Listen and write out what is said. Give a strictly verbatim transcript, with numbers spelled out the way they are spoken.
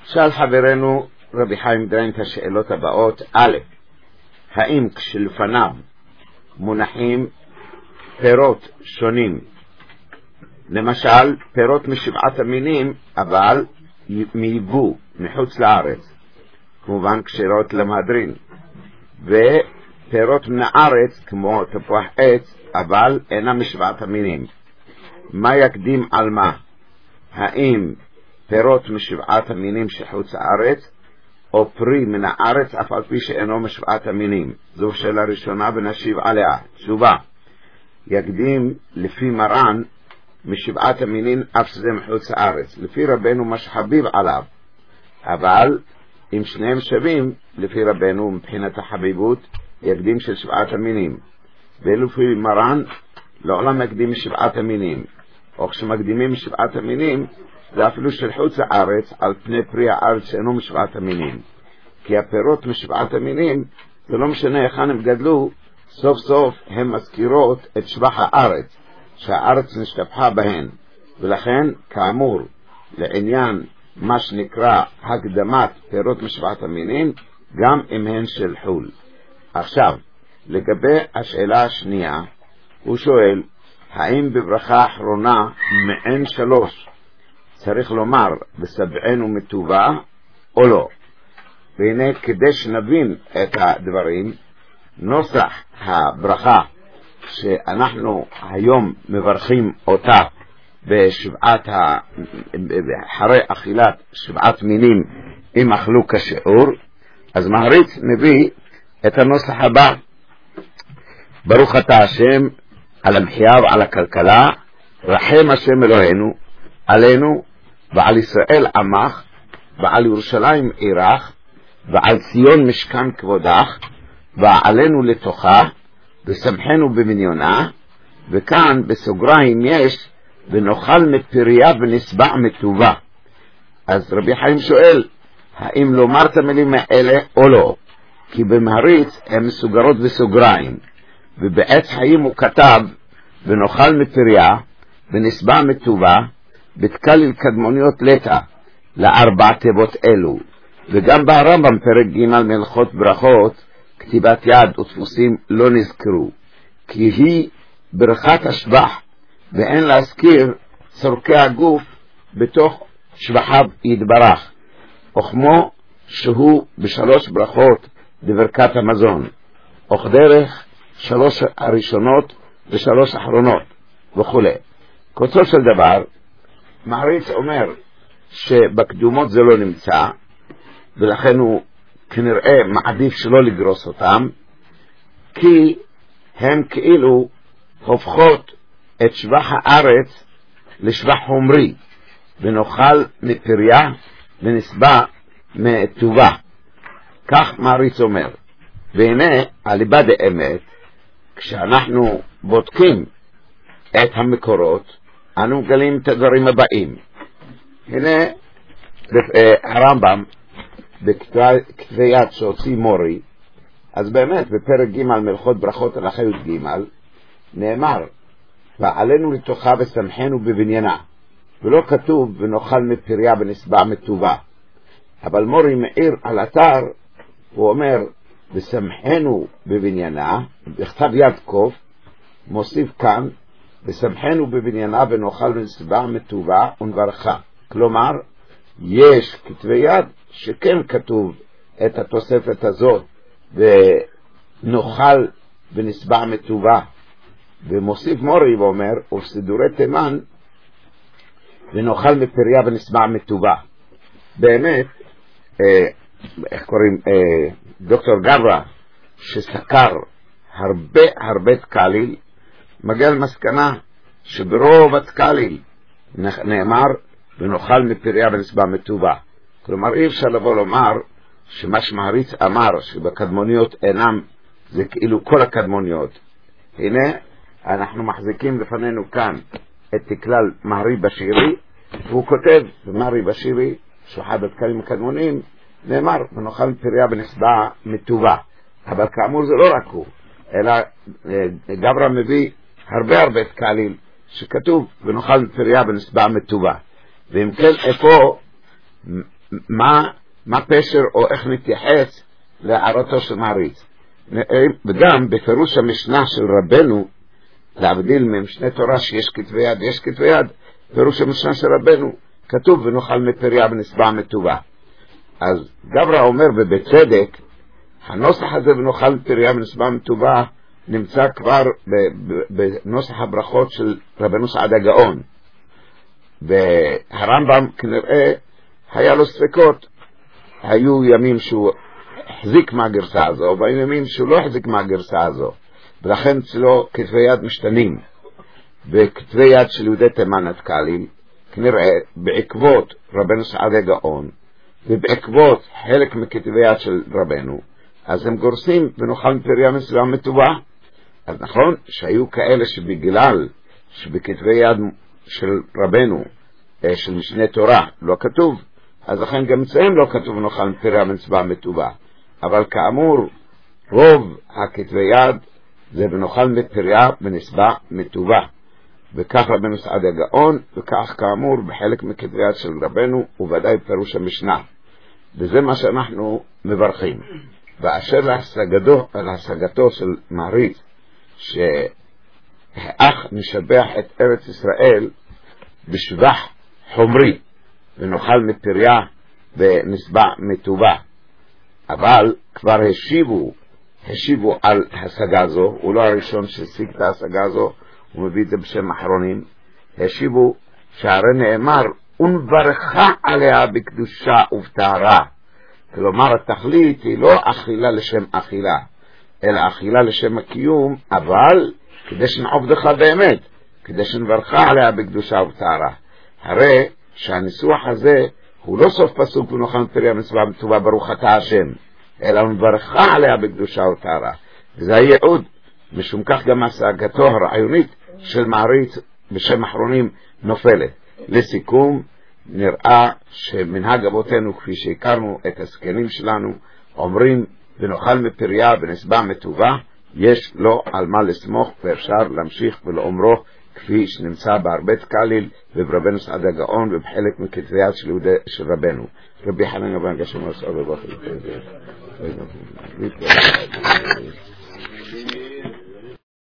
שאל חברנו רבי חיים דיין את השאלות הבאות. א', האם כשלפניו מונחים פירות שונים, למשל פירות משבעת המינים אבל מייבוא מחוץ לארץ, כמובן כשרות למהדרין, ופירות מן הארץ כמו תפוח עץ אבל אינם משבעת המינים, מה יקדים על מה? האם פירות משבעת המינים שחוץ הארץ או פרי מן הארץ אף על פי שאינו משבעת המינים? זו שאלה ראשונה ונשיב עליה. תשובה, יקדים לפי מרן משבעת המינים אף שזה מחוץ הארץ, לפי רבנו מה שחביב עליו, אבל אם שניהם שווים לפי רבנו מבחינת החביבות יקדים של שבעת המינים, ולפי מרן לעולם יקדים משבעת המינים, או כשמקדימים משבעת המינים זה אפילו של חוץ הארץ על פני פרי הארץ שאינו משבעת המינים, כי הפירות משבעת המינים זה לא משנה היכן הם גדלו, סוף סוף הם מזכירות את שבח הארץ שהארץ נשתפחה בהן, ולכן כאמור לעניין מה שנקרא הקדמת פירות משבעת המינים גם אם הן של חול. עכשיו לגבי השאלה השנייה, הוא שואל האם בברכה האחרונה מעין שלוש צריך לומר וסבענו מטובה או לא? והנה כדי שנבין את הדברים, נוסח הברכה שאנחנו היום מברכים אותה בשבעת ה... אחרי אכילת שבעת מינים אם אכלו כשיעור, אז מעריץ מביא את הנוסח הבא: ברוך אתה השם על המחיה ועל הכלכלה, רחם השם אלוהינו עלינו ועל ישראל עמך ועל ירושלים עירך ועל ציון משכן כבודך ועלינו לתוכה ושמחנו במניונה. וכאן בסוגריים יש ונאכל מפריה ונשבע מטובה. אז רבי חיים שואל האם לומר את המילים האלה או לא, כי במעריץ הן מסוגרות בסוגריים, ובעץ חיים הוא כתב ונאכל מפריה ונשבע מטובה בתקליל קדמוניות לטה לארבע תיבות אלו. וגם ברמב"ם פרק ג' מלכות ברכות כתיבת יד ודפוסים לא נזכרו, כי היא ברכת השבח ואין להזכיר צורכי הגוף בתוך שבחיו יתברך, וכמו שהוא בשלוש ברכות בברכת המזון, וכדרך שלוש הראשונות ושלוש האחרונות וכו'. קוצו של דבר, מעריץ אומר שבקדומות זה לא נמצא, ולכן הוא כנראה מעדיף שלא לגרוס אותם, כי הם כאילו הופכות את שבח הארץ לשבח חומרי, ונאכל מפריה ונשבע מטובה. כך מעריץ אומר. והנה הליבה דאמת, כשאנחנו בודקים את המקורות אנו מגלים את הדברים הבאים. הנה הרמב"ם בכתבי יד שהוציא מורי, אז באמת בפרק ג' מלכות ברכות על אחיות ג' נאמר ועלינו לתוכה ושמחנו בבניינה, ולא כתוב ונאכל מפריה ונשבע מטובה. אבל מורי מאיר על אתר, הוא אומר ושמחנו בבניינה בכתב יד קוף, מוסיף כאן ושמחנו בבניינה ונאכל ונשבע מטובה ונברכה. כלומר יש כתבי יד שכן כתוב את התוספת הזאת ונאכל ונשבע מטובה, ומוסיף מורי ואומר ובסידורי תימן ונאכל מפריה ונשבע מטובה. באמת אה, איך קוראים אה, דוקטור גברה שסקר הרבה הרבה תקליל מגיע למסקנה שברוב התקליל נאמר ונאכל מפריה ונשבע מטובה. כלומר אי אפשר לבוא לומר שמה שמעריץ אמר שבקדמוניות אינם, זה כאילו כל הקדמוניות. הנה אנחנו מחזיקים לפנינו כאן את תקלל מהרי בשירי, והוא כותב במהרי בשירי שהוא אחד התקלים הקדמוניים נאמר ונאכל מפריה ונשבע מטובה. אבל כאמור זה לא רק הוא, אלא גברה מביא הרבה הרבה תקליל שכתוב ונאכל מפריה ונשבע מטובה. ואם כן איפה מה, מה פשר או איך נתייחס להערתו של מעריץ. וגם בפירוש המשנה של רבנו, להבדיל ממשנה תורה שיש כתבי יד, יש כתבי יד, פירוש המשנה של רבנו, כתוב ונאכל מפריה ונשבע מטובה. אז גברא אומר ובצדק, הנוסח הזה ונאכל מפריה ונשבע מטובה, נמצא כבר בנוסח הברכות של רבנו סעדיה גאון. והרמב"ם כנראה היה לו ספקות, היו ימים שהוא החזיק מהגרסה הזו, והיו ימים שהוא לא החזיק מהגרסה הזו, ולכן אצלו כתבי יד משתנים. וכתבי יד של יהודי תימן התקלים, כנראה בעקבות רבנו סעדיה גאון, ובעקבות חלק מכתבי יד של רבנו, אז הם גורסים ונאכל מפריה ונשבע מטובה. אז נכון שהיו כאלה שבגלל שבכתבי יד של רבנו, של משנה תורה, לא כתוב, אז לכן גם אצלם לא כתוב ונאכל מפריה ונשבע מטובה. אבל כאמור, רוב הכתבי יד זה ונאכל מפריה ונשבע מטובה. וכך רבנו סעדיה גאון, וכך כאמור בחלק מכתבי יד של רבנו, וודאי פירוש המשנה. וזה מה שאנחנו מברכים. ואשר להשגתו, להשגתו של מעריץ, שאך נשבח את ארץ ישראל בשבח חומרי, ונאכל מפריה ונשבע מטובה. אבל כבר השיבו, השיבו על השגה זו, הוא לא הראשון שהשיג את ההשגה זו, הוא מביא את זה בשם אחרונים, השיבו שהרי נאמר, ונברכה עליה בקדושה ובטהרה. כלומר, התכלית היא לא אכילה לשם אכילה, אלא אכילה לשם הקיום, אבל כדי שנעבדך באמת, כדי שנברכה עליה בקדושה ובטהרה. הרי שהניסוח הזה הוא לא סוף פסוק ונאכל מפריה ונשבע מטובה ברוך אתה השם, אלא ונברכה עליה בקדושה ובטהרה. וזה הייעוד, משום כך גם השגתו הרעיונית של מעריץ בשם אחרונים נופלת. לסיכום, נראה שמנהג אבותינו כפי שהכרנו את הזקנים שלנו אומרים ונאכל מפריה ונשבע מטובה, יש לו על מה לסמוך ואפשר להמשיך ולאומרו כפי שנמצא בהרבה תקליל וברבנו סעדיה גאון ובחלק מכתבי יד של, של רבנו רבי חנניה בן גשם וסעוד ובחר